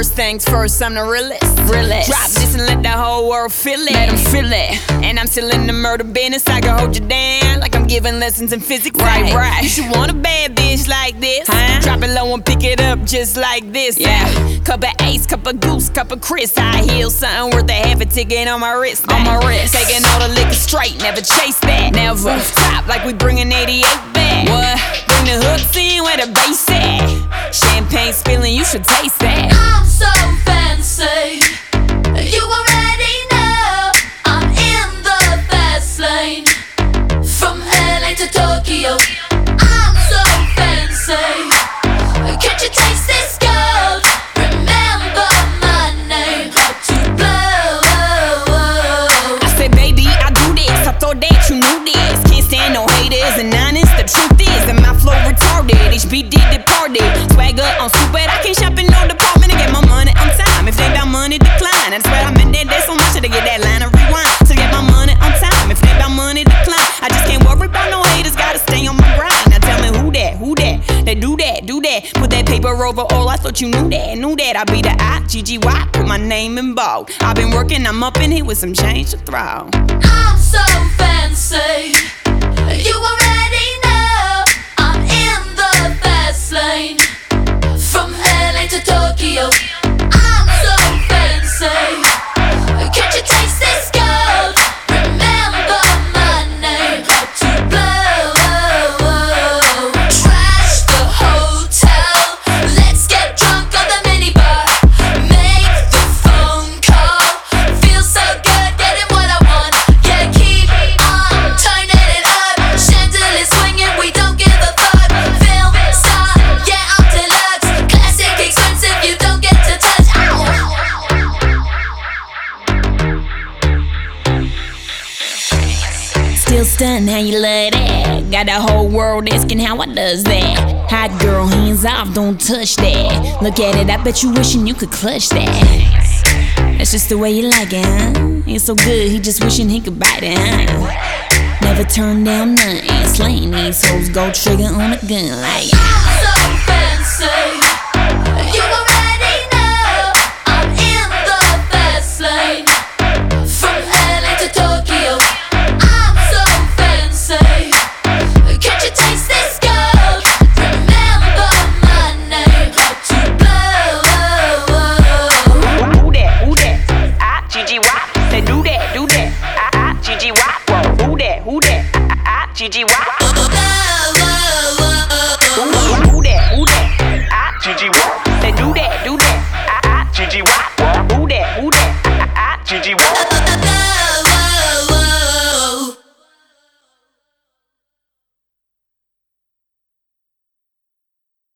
First things first, I'm the realest. Drop this and let the whole world feel it. Let them feel it. And I'm still in the murder business. I can hold you down like I'm giving lessons in physics. Right. You should want a bad bitch like this. Drop it low and pick it up just like this. Yeah. Cup of Ace, cup of Goose, cup of Chris. High heels, something worth a half a ticket on my wrist. Taking all the liquor straight, never chase that. Never. Top like we bringing 88 back. What? Bring the hooks in where the bass at. Champagne spilling, you should taste that. I'm so fancy, you already know. I'm in the fast lane, from LA to Tokyo. I'm so fancy, can't you taste this gold? Remember my name, how to blow. I said, baby, I do this. I thought that you knew this. Can't stand no haters and honest. The truth is that my flow retarded. HB did departed. Swagger on stupid. I can't shop in no department to get my money on time. If they about money, decline. I swear I'm in that so much to get that line of rewind. To get my money on time. If they about money, decline. I just can't worry about no haters. Gotta stay on my grind. Now tell me who that? They do that. Put that paper over all. I thought you knew that. I be the I-G-G-Y. Put my name in bold. I've been working, I'm up in here with some change to throw. I'm so fancy, you already know. I'm in the fast lane, from LA to Tokyo. I'm so fancy, can't you taste this gold? Remember my name, how to blow. Trash the hotel, let's get drunk on the minibar. Make the phone call, feel so good getting what I want. Yeah, keep on turning it up. Chandelier swinging, we don't give a fuck. Film star, yeah, I'm deluxe. Classic, expensive, you don't get to touch. Still stunned how you love that. Got the whole world asking how I does that. Hot girl, hands off, don't touch that. Look at it, I bet you wishing you could clutch that. That's just the way you like it, huh? It's so good, he just wishing he could bite it, huh? Never turn down nothing. Slaying these hoes, go trigger on a gun like I'm so fancy, you already know. I'm in the fast lane, from LA to Tokyo. I'm so fancy, can't you taste this gold? Remember my name, how to blow. Who that? I-G-G-Y. They do that. I-G-G-Y. Who that? I-G-G-Y. Who that? I-G-G-Y. They do that. I-G-G-Y. Who that? I-G-G-Y.